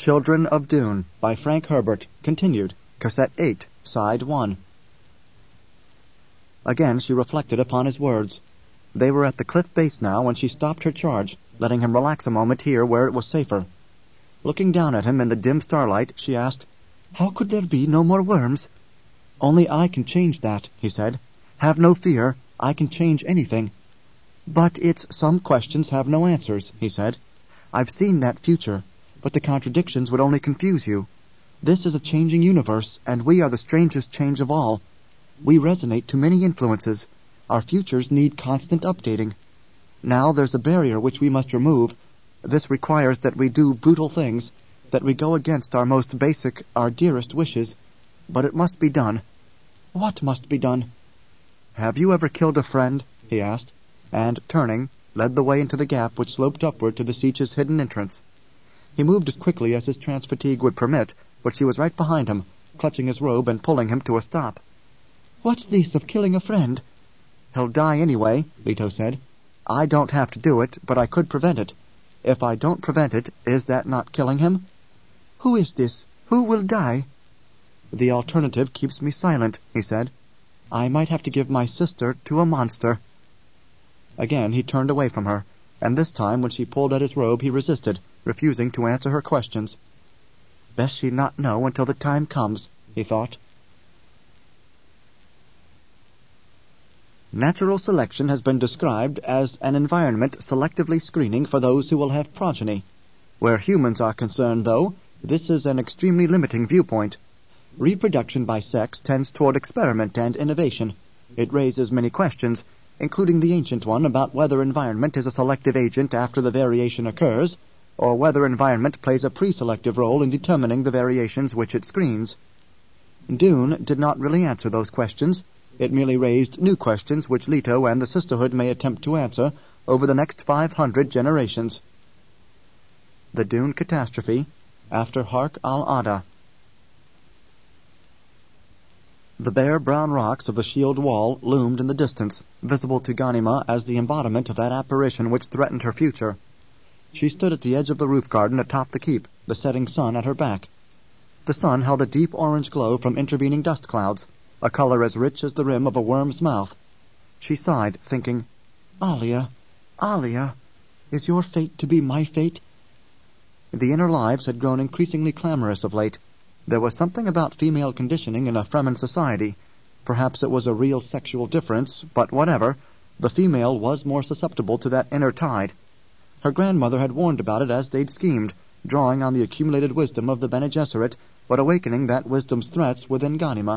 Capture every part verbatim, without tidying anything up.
Children of Dune by Frank Herbert, continued, Cassette eight, Side one. Again she reflected upon his words. They were at the cliff base now when she stopped her charge, letting him relax a moment here where it was safer. Looking down at him in the dim starlight, she asked, "How could there be no more worms?" "Only I can change that," he said. "Have no fear, I can change anything." "But it's some questions have no answers," he said. "I've seen that future, but the contradictions would only confuse you. This is a changing universe, and we are the strangest change of all. We resonate to many influences. Our futures need constant updating. Now there's a barrier which we must remove. This requires that we do brutal things, that we go against our most basic, our dearest wishes. But it must be done." "What must be done?" "Have you ever killed a friend?" he asked, and, turning, led the way into the gap which sloped upward to the Sietch's hidden entrance. He moved as quickly as his trance fatigue would permit, but she was right behind him, clutching his robe and pulling him to a stop. "What's this of killing a friend?" "He'll die anyway," Leto said. "I don't have to do it, but I could prevent it. If I don't prevent it, is that not killing him?" "Who is this? Who will die?" "The alternative keeps me silent," he said. "I might have to give my sister to a monster." Again he turned away from her, and this time when she pulled at his robe he resisted, refusing to answer her questions. Best she not know until the time comes, he thought. Natural selection has been described as an environment selectively screening for those who will have progeny. Where humans are concerned, though, this is an extremely limiting viewpoint. Reproduction by sex tends toward experiment and innovation. It raises many questions, including the ancient one about whether environment is a selective agent after the variation occurs, or whether environment plays a pre-selective role in determining the variations which it screens. Dune did not really answer those questions. It merely raised new questions which Leto and the Sisterhood may attempt to answer over the next five hundred generations. The Dune Catastrophe, after Hark al-Ada. The bare brown rocks of the shield wall loomed in the distance, visible to Ghanima as the embodiment of that apparition which threatened her future. She stood at the edge of the roof garden atop the keep, the setting sun at her back. The sun held a deep orange glow from intervening dust clouds, a color as rich as the rim of a worm's mouth. She sighed, thinking, "Alia, Alia, is your fate to be my fate?" The inner lives had grown increasingly clamorous of late. There was something about female conditioning in a Fremen society. Perhaps it was a real sexual difference, but whatever, the female was more susceptible to that inner tide. Her grandmother had warned about it as they'd schemed, drawing on the accumulated wisdom of the Bene Gesserit, but awakening that wisdom's threats within Ghanima.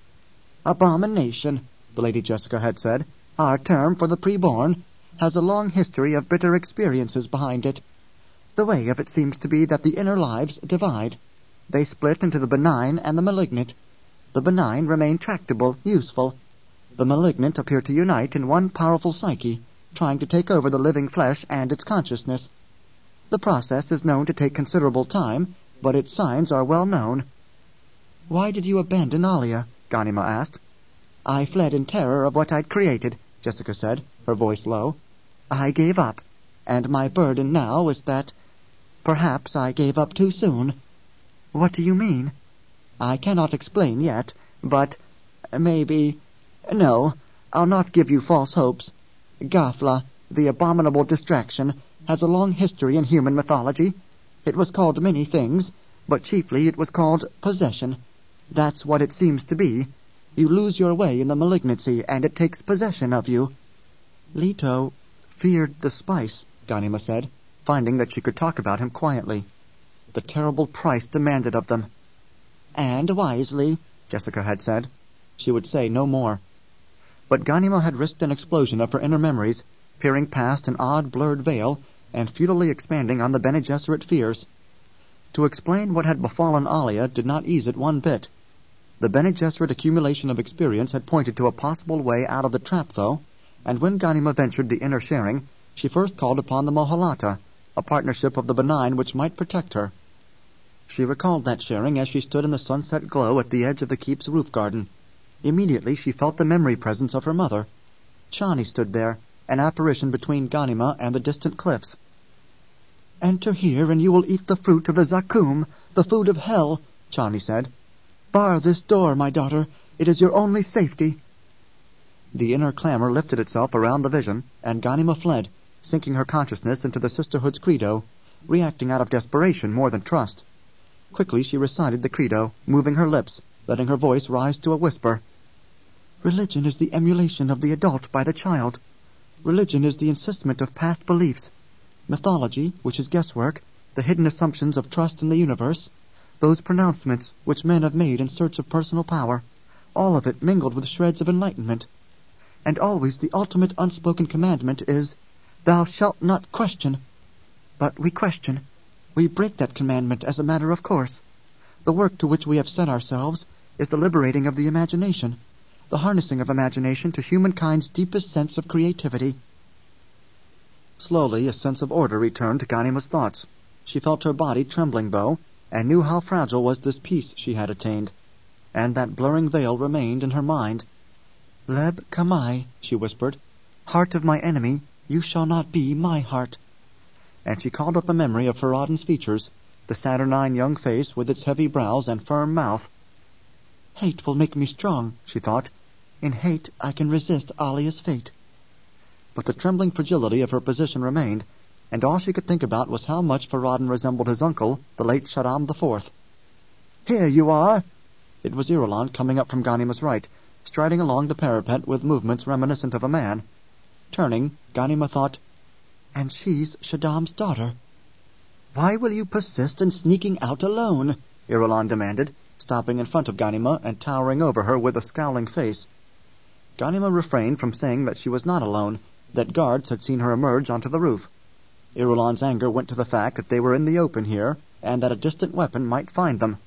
"Abomination," the Lady Jessica had said, "our term for the preborn, has a long history of bitter experiences behind it. The way of it seems to be that the inner lives divide. They split into the benign and the malignant. The benign remain tractable, useful. The malignant appear to unite in one powerful psyche, trying to take over the living flesh and its consciousness. The process is known to take considerable time, but its signs are well known." "Why did you abandon Alia?" Ghanima asked. "I fled in terror of what I'd created," Jessica said, her voice low. "I gave up, and my burden now is that perhaps I gave up too soon." "What do you mean?" "I cannot explain yet, but maybe... No, I'll not give you false hopes. Ghafla, the abominable distraction, has a long history in human mythology. It was called many things, but chiefly it was called possession. That's what it seems to be. You lose your way in the malignancy, and it takes possession of you." "Leto feared the spice," Ghanima said, finding that she could talk about him quietly. "The terrible price demanded of them." "And wisely," Jessica had said. She would say no more. But Ghanima had risked an explosion of her inner memories, peering past an odd blurred veil, and futilely expanding on the Bene Gesserit fears. To explain what had befallen Alia did not ease it one bit. The Bene Gesserit accumulation of experience had pointed to a possible way out of the trap, though, and when Ghanima ventured the inner sharing, she first called upon the Mohalata, a partnership of the benign which might protect her. She recalled that sharing as she stood in the sunset glow at the edge of the keep's roof garden. Immediately she felt the memory presence of her mother. Chani stood there, an apparition between Ghanima and the distant cliffs. Enter here, and you will eat the fruit of the Zakum, the food of hell, Chani said. Bar this door, my daughter. It is your only safety. The inner clamor lifted itself around the vision, and Ghanima fled, sinking her consciousness into the sisterhood's credo, reacting out of desperation more than trust. Quickly she recited the credo, moving her lips, letting her voice rise to a whisper. Religion is the emulation of the adult by the child. Religion is the insistment of past beliefs. Mythology, which is guesswork, the hidden assumptions of trust in the universe, those pronouncements which men have made in search of personal power, all of it mingled with shreds of enlightenment. And always the ultimate unspoken commandment is, Thou shalt not question. But we question. We break that commandment as a matter of course. The work to which we have set ourselves is the liberating of the imagination, the harnessing of imagination to humankind's deepest sense of creativity. Slowly, a sense of order returned to Ghanima's thoughts. She felt her body trembling, though, and knew how fragile was this peace she had attained. And that blurring veil remained in her mind. Leb Kamai, she whispered, heart of my enemy, you shall not be my heart. And she called up a memory of Faradin's features, the saturnine young face with its heavy brows and firm mouth. Hate will make me strong, she thought. In hate I can resist Alia's fate. But the trembling fragility of her position remained, and all she could think about was how much Faradin resembled his uncle, the late Shaddam the Fourth. Here you are! It was Irulan coming up from Ghanima's right, striding along the parapet with movements reminiscent of a man. Turning, Ghanima thought, And she's Shaddam's daughter. Why will you persist in sneaking out alone? Irulan demanded, stopping in front of Ghanima and towering over her with a scowling face. Ghanima refrained from saying that she was not alone, that guards had seen her emerge onto the roof. Irulan's anger went to the fact that they were in the open here, and that a distant weapon might find them.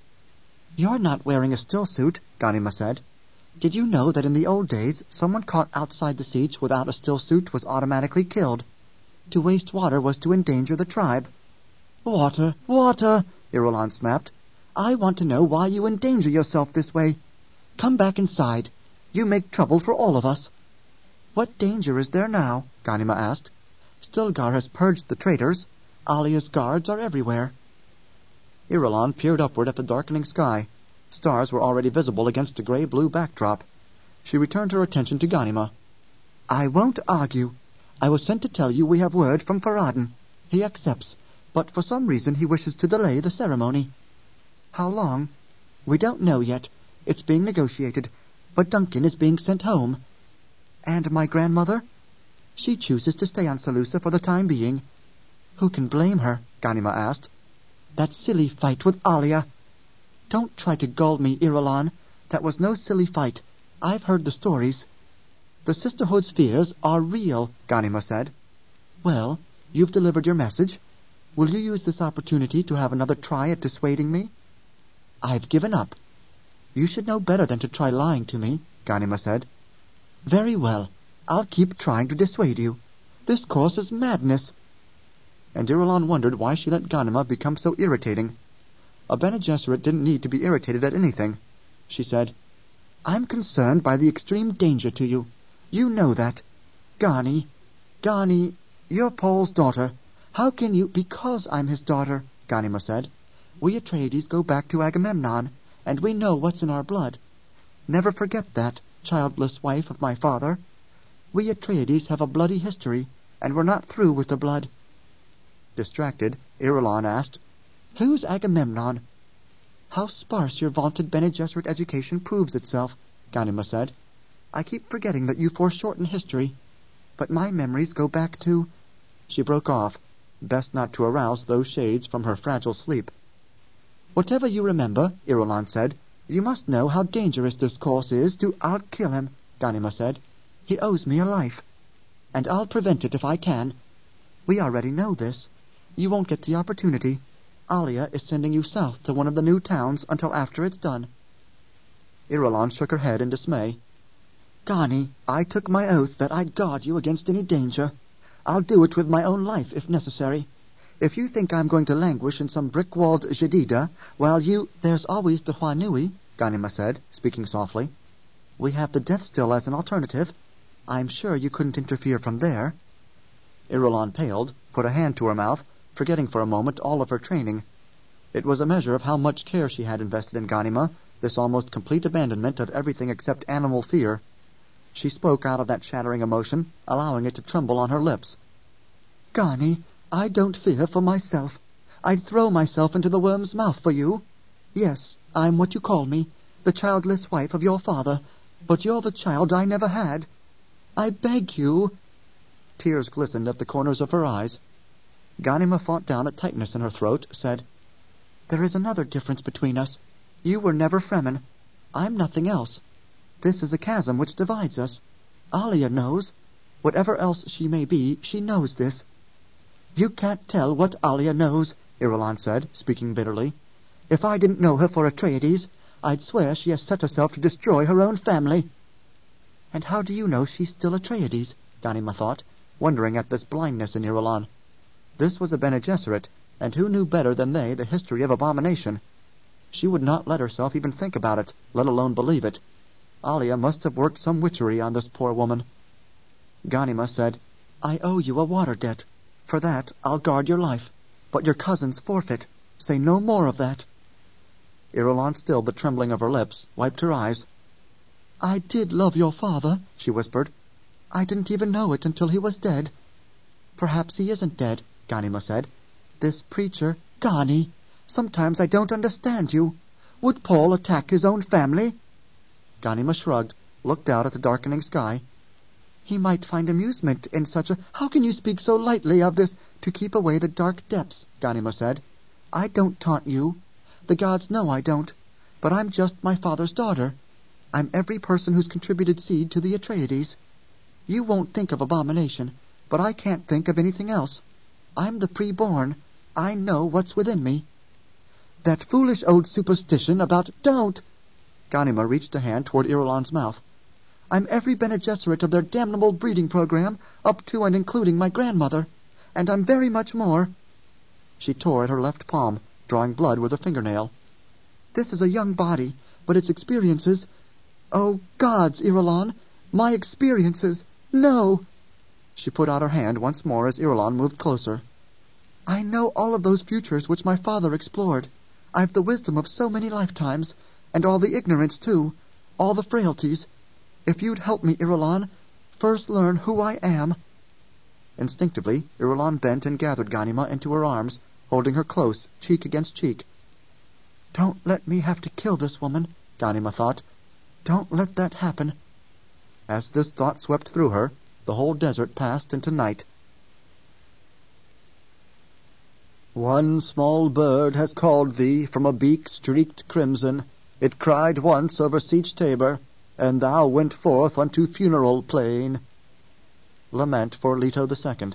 You're not wearing a still suit, Ghanima said. Did you know that in the old days, someone caught outside the siege without a still suit was automatically killed? To waste water was to endanger the tribe. Water, water, Irulan snapped. I want to know why you endanger yourself this way. Come back inside. You make trouble for all of us. What danger is there now? Ghanima asked. Stilgar has purged the traitors. Alia's guards are everywhere. Irulan peered upward at the darkening sky. Stars were already visible against a gray-blue backdrop. She returned her attention to Ghanima. I won't argue. I was sent to tell you we have word from Faradin. He accepts, but for some reason he wishes to delay the ceremony. How long? We don't know yet. It's being negotiated, but Duncan is being sent home. And my grandmother? She chooses to stay on Seleucia for the time being. Who can blame her? Ghanima asked. That silly fight with Alia. Don't try to gull me, Irulan. That was no silly fight. I've heard the stories. The Sisterhood's fears are real, Ghanima said. Well, you've delivered your message. Will you use this opportunity to have another try at dissuading me? I've given up. You should know better than to try lying to me, Ghanima said. Very well. I'll keep trying to dissuade you. This course is madness. And Irulan wondered why she let Ghanima become so irritating. A Bene Gesserit didn't need to be irritated at anything. She said, I'm concerned by the extreme danger to you. You know that. Ghani, Ghani, you're Paul's daughter. How can you... Because I'm his daughter, Ghanima said. We Atreides go back to Agamemnon, and we know what's in our blood. Never forget that, childless wife of my father. We Atreides have a bloody history, and we're not through with the blood. Distracted, Irulan asked, Who's Agamemnon? How sparse your vaunted Bene Gesserit education proves itself, Ghanima said. I keep forgetting that you foreshorten history, but my memories go back to... She broke off, best not to arouse those shades from her fragile sleep. Whatever you remember, Irulan said, you must know how dangerous this course is to... I'll kill him, Ghanima said. He owes me a life, and I'll prevent it if I can. We already know this. You won't get the opportunity. Alia is sending you south to one of the new towns until after it's done. Irulan shook her head in dismay. Ghani, I took my oath that I'd guard you against any danger. I'll do it with my own life, if necessary. If you think I'm going to languish in some brick-walled Jadida, while you... There's always the Huanui, Ghanima said, speaking softly. We have the death still as an alternative. I'm sure you couldn't interfere from there. Irulan paled, put a hand to her mouth, forgetting for a moment all of her training. It was a measure of how much care she had invested in Ghanima, this almost complete abandonment of everything except animal fear. She spoke out of that shattering emotion, allowing it to tremble on her lips. "Ghani, I don't fear for myself. I'd throw myself into the worm's mouth for you. Yes, I'm what you call me, the childless wife of your father, but you're the child I never had. I beg you." Tears glistened at the corners of her eyes. Ghanima fought down a tightness in her throat, said, "There is another difference between us. You were never Fremen. I'm nothing else. This is a chasm which divides us. Alia knows. Whatever else she may be, she knows this." "You can't tell what Alia knows," Irulan said, speaking bitterly. "If I didn't know her for Atreides, I'd swear she has set herself to destroy her own family." "And how do you know she's still Atreides?" Ghanima thought, wondering at this blindness in Irulan. This was a Bene Gesserit, and who knew better than they the history of abomination? She would not let herself even think about it, let alone believe it. Alia must have worked some witchery on this poor woman. Ghanima said, "I owe you a water debt. For that, I'll guard your life. But your cousin's forfeit. Say no more of that." Irulan stilled the trembling of her lips, wiped her eyes. "I did love your father," she whispered. "I didn't even know it until he was dead." "Perhaps he isn't dead," Ghanima said. "This preacher, Ghani, sometimes I don't understand you. Would Paul attack his own family?" Ghanima shrugged, looked out at the darkening sky. "He might find amusement in such a—" "How can you speak so lightly of this?" "To keep away the dark depths," Ghanima said. "I don't taunt you. The gods know I don't. But I'm just my father's daughter. I'm every person who's contributed seed to the Atreides. You won't think of abomination, but I can't think of anything else. I'm the pre-born. I know what's within me." "That foolish old superstition about—" "Don't!" Ghanima reached a hand toward Irulan's mouth. "I'm every Bene Gesserit of their damnable breeding program, up to and including my grandmother. And I'm very much more." She tore at her left palm, drawing blood with her fingernail. "This is a young body, but its experiences— Oh, gods, Irulan! My experiences! No!" She put out her hand once more as Irulan moved closer. "I know all of those futures which my father explored. I've the wisdom of so many lifetimes, and all the ignorance, too, all the frailties. If you'd help me, Irulan, first learn who I am." Instinctively, Irulan bent and gathered Ghanima into her arms, holding her close, cheek against cheek. "Don't let me have to kill this woman," Ghanima thought. "Don't let that happen." As this thought swept through her, the whole desert passed into night. "One small bird has called thee from a beak streaked crimson. It cried once over Sietch Tabor, and thou went forth unto funeral plain." Lament for Leto the Second.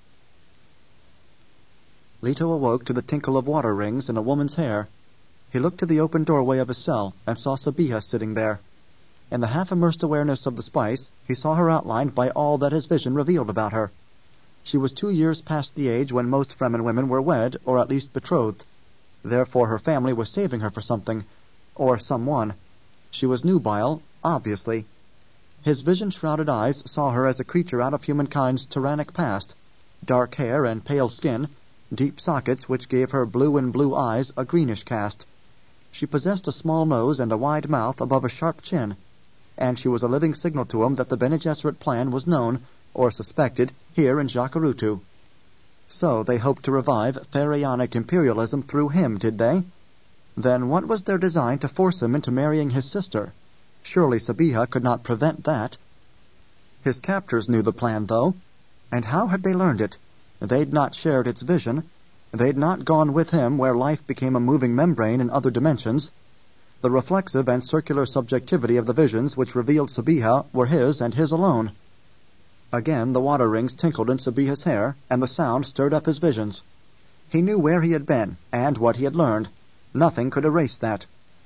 Leto awoke to the tinkle of water rings in a woman's hair. He looked to the open doorway of his cell and saw Sabiha sitting there. In the half-immersed awareness of the spice, he saw her outlined by all that his vision revealed about her. She was two years past the age when most Fremen women were wed, or at least betrothed. Therefore her family was saving her for something, or someone. She was nubile, obviously. His vision-shrouded eyes saw her as a creature out of humankind's tyrannic past. Dark hair and pale skin, deep sockets which gave her blue and blue eyes a greenish cast. She possessed a small nose and a wide mouth above a sharp chin, and she was a living signal to him that the Bene Gesserit plan was known, or suspected, here in Jacurutu. So they hoped to revive Pharaonic imperialism through him, did they? Then what was their design to force him into marrying his sister? Surely Sabiha could not prevent that. His captors knew the plan, though. And how had they learned it? They'd not shared its vision. They'd not gone with him where life became a moving membrane in other dimensions. The reflexive and circular subjectivity of the visions which revealed Sabiha were his and his alone. Again the water rings tinkled in Sabiha's hair, and the sound stirred up his visions. He knew where he had been, and what he had learned. Nothing could erase that.